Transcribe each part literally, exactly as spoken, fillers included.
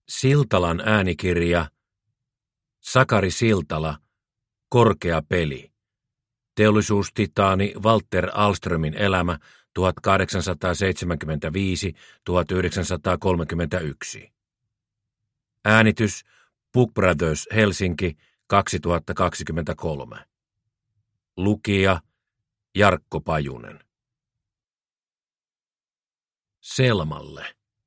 Siltalan äänikirja, Sakari Siltala, Korkea peli. Teollisuustitaani Walter Ahlströmin elämä tuhatkahdeksansataaseitsemänkymmentäviisi - tuhatyhdeksänsataakolmekymmentäyksi. Äänitys Book Brothers Helsinki kaksituhattakaksikymmentäkolme. Lukija Jarkko Pajunen. Selmalle.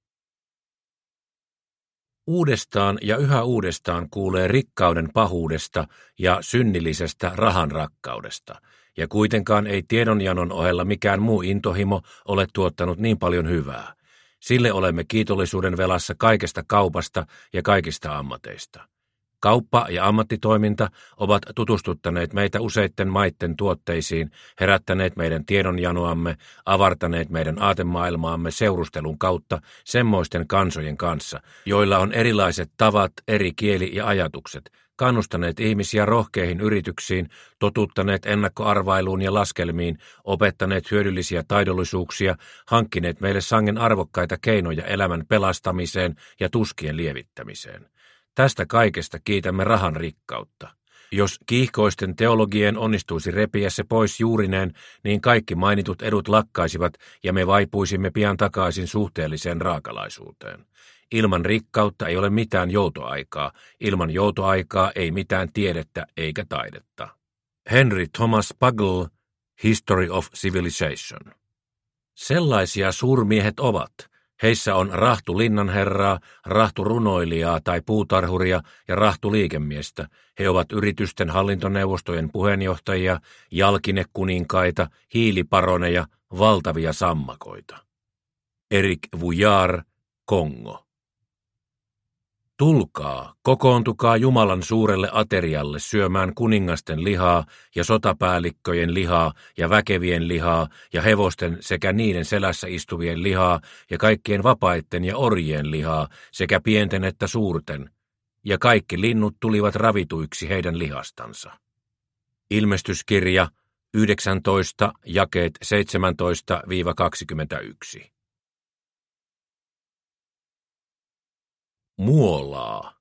Uudestaan ja yhä uudestaan kuulee rikkauden pahuudesta ja synnillisestä rahan rakkaudesta, ja kuitenkaan ei tiedonjanon ohella mikään muu intohimo ole tuottanut niin paljon hyvää. Sille olemme kiitollisuuden velassa kaikesta kaupasta ja kaikista ammateista. Kauppa ja ammattitoiminta ovat tutustuttaneet meitä useitten maitten tuotteisiin, herättäneet meidän tiedonjanoamme, avartaneet meidän aatemaailmaamme seurustelun kautta semmoisten kansojen kanssa, joilla on erilaiset tavat, eri kieli ja ajatukset, kannustaneet ihmisiä rohkeihin yrityksiin, totuttaneet ennakkoarvailuun ja laskelmiin, opettaneet hyödyllisiä taidollisuuksia, hankkineet meille sangen arvokkaita keinoja elämän pelastamiseen ja tuskien lievittämiseen. Tästä kaikesta kiitämme rahan rikkautta. Jos kiihkoisten teologien onnistuisi repiä se pois juurineen, niin kaikki mainitut edut lakkaisivat ja me vaipuisimme pian takaisin suhteelliseen raakalaisuuteen. Ilman rikkautta ei ole mitään joutoaikaa, ilman joutoaikaa ei mitään tiedettä eikä taidetta. Henry Thomas Pagel, History of Civilization. Sellaisia suurmiehet ovat. Heissä on rahtu linnanherraa, rahtu runoilijaa tai puutarhuria ja rahtu liikemiestä. He ovat yritysten hallintoneuvostojen puheenjohtajia, jalkinekuninkaita, hiiliparoneja, valtavia sammakoita. Erik Vuillard, Kongo. Tulkaa, kokoontukaa Jumalan suurelle aterialle syömään kuningasten lihaa ja sotapäällikköjen lihaa ja väkevien lihaa ja hevosten sekä niiden selässä istuvien lihaa ja kaikkien vapaitten ja orjien lihaa sekä pienten että suurten, ja kaikki linnut tulivat ravituiksi heidän lihastansa. Ilmestyskirja yhdeksäntoista, jakeet seitsemäntoista - kaksikymmentäyksi. Muolaa.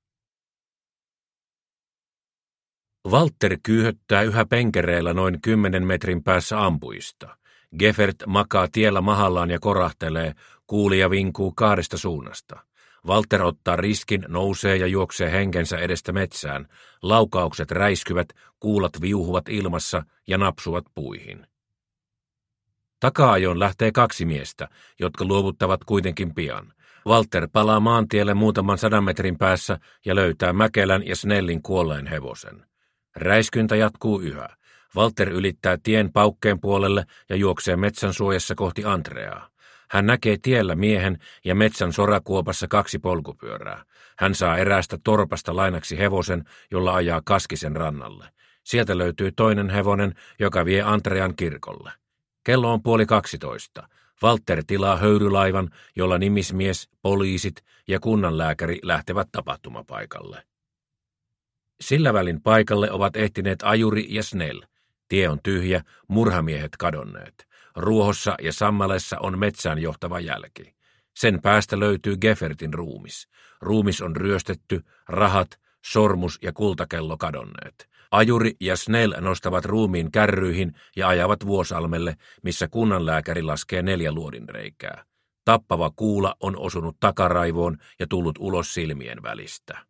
Walter kyyhöttää yhä penkereillä noin kymmenen metrin päässä ampujista. Gefert makaa tiellä mahallaan ja korahtelee, kuulija vinkuu kahdesta suunnasta. Walter ottaa riskin, nousee ja juoksee henkensä edestä metsään. Laukaukset räiskyvät, kuulat viuhuvat ilmassa ja napsuvat puihin. Taka-ajoon lähtee kaksi miestä, jotka luovuttavat kuitenkin pian. Walter palaa maantielle muutaman sadan metrin päässä ja löytää Mäkelän ja Snellin kuolleen hevosen. Räiskyntä jatkuu yhä. Walter ylittää tien paukkeen puolelle ja juoksee metsän suojassa kohti Andreaa. Hän näkee tiellä miehen ja metsän sorakuopassa kaksi polkupyörää. Hän saa eräästä torpasta lainaksi hevosen, jolla ajaa Kaskisen rannalle. Sieltä löytyy toinen hevonen, joka vie Andrean kirkolle. Kello on puoli kaksitoista. Walter tilaa höyrylaivan, jolla nimismies, poliisit ja kunnanlääkäri lähtevät tapahtumapaikalle. Sillä välin paikalle ovat ehtineet ajuri ja Snell. Tie on tyhjä, murhamiehet kadonneet. Ruohossa ja sammalessa on metsään johtava jälki. Sen päästä löytyy Gefertin ruumis. Ruumis on ryöstetty, rahat, sormus ja kultakello kadonneet. Ajuri ja Snell nostavat ruumiin kärryihin ja ajavat Vuosalmelle, missä kunnanlääkäri laskee neljä luodinreikää. Tappava kuula on osunut takaraivoon ja tullut ulos silmien välistä.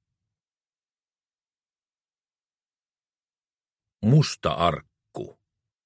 Musta arkku.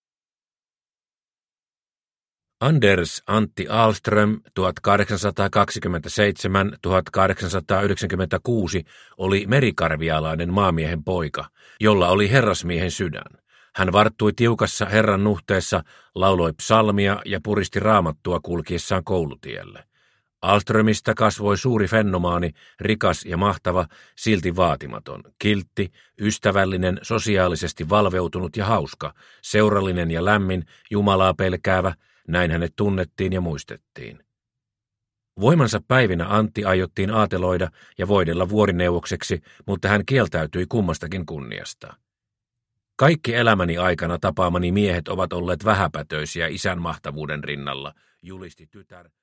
Anders Antti Ahlström tuhatkahdeksansataakaksikymmentäseitsemän - tuhatkahdeksansataayhdeksänkymmentäkuusi oli merikarvialainen maamiehen poika, jolla oli herrasmiehen sydän. Hän varttui tiukassa herran nuhteessa, lauloi psalmia ja puristi raamattua kulkiessaan koulutielle. Ahlströmistä kasvoi suuri fennomaani, rikas ja mahtava, silti vaatimaton, kiltti, ystävällinen, sosiaalisesti valveutunut ja hauska, seurallinen ja lämmin, Jumalaa pelkäävä. Näin hänet tunnettiin ja muistettiin. Voimansa päivinä Antti aiottiin aateloida ja voidella vuorineuvokseksi, mutta hän kieltäytyi kummastakin kunniasta. Kaikki elämäni aikana tapaamani miehet ovat olleet vähäpätöisiä isän mahtavuuden rinnalla, julisti tytär.